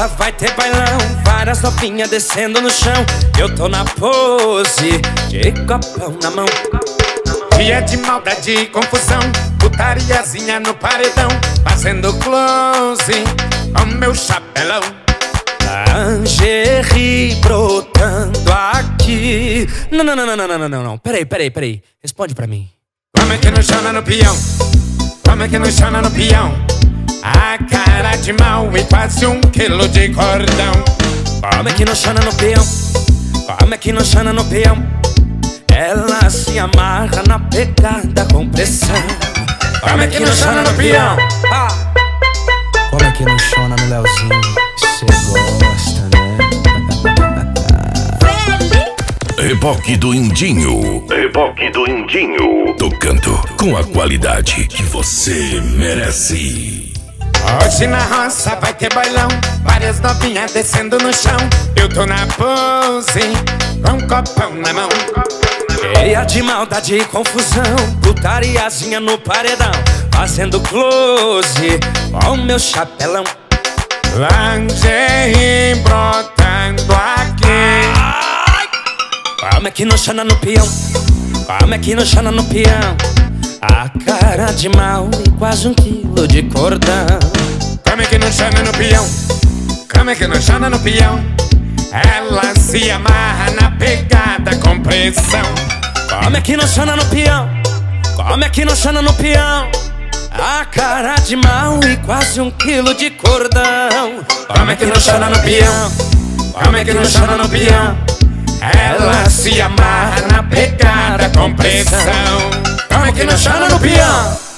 roça vai ter bailão, várias novinhas descendo no chão. Eu tô na pose de copão na mão. Dia de maldade e confusão, putariazinha no paredão, fazendo close com meu chapelão. Lingerie brotando aqui. Não. Peraí. Responde pra mim. Como é que não chama no peão? Como é que não chama no peão? A cara de mal e quase 1 quilo de cordão. Como é que não chama no peão? Como é que não chama no peão? Ela se amarra na pegada com pressão. Como é que não chama no peão? Como é que não chama no Leozinho? Cê gosta, né? Reboque do Indinho. Reboque do Indinho. Tocando com a qualidade que você merece. Hoje na roça vai ter bailão, várias novinhas descendo no chão. Eu tô na pose com um copão na mão. Cheia de maldade e confusão, putariazinha no paredão, fazendo close com meu chapelão. Lingerie brotando aqui. Como é que não chama no peão? Como é que não chama no peão? A cara de mal e quase 1 quilo de cordão. Como é que não chama no peão? Como é que não chama no peão? Ela se amarra na pegada com pressão. Como é que não chama no peão? Como é que não chama no peão? A cara de mal e quase 1 quilo de cordão. Como é que não chama no peão? Como é que não chama no peão? Ela se amarra na pegada com pressão. Como é que não chama no peão?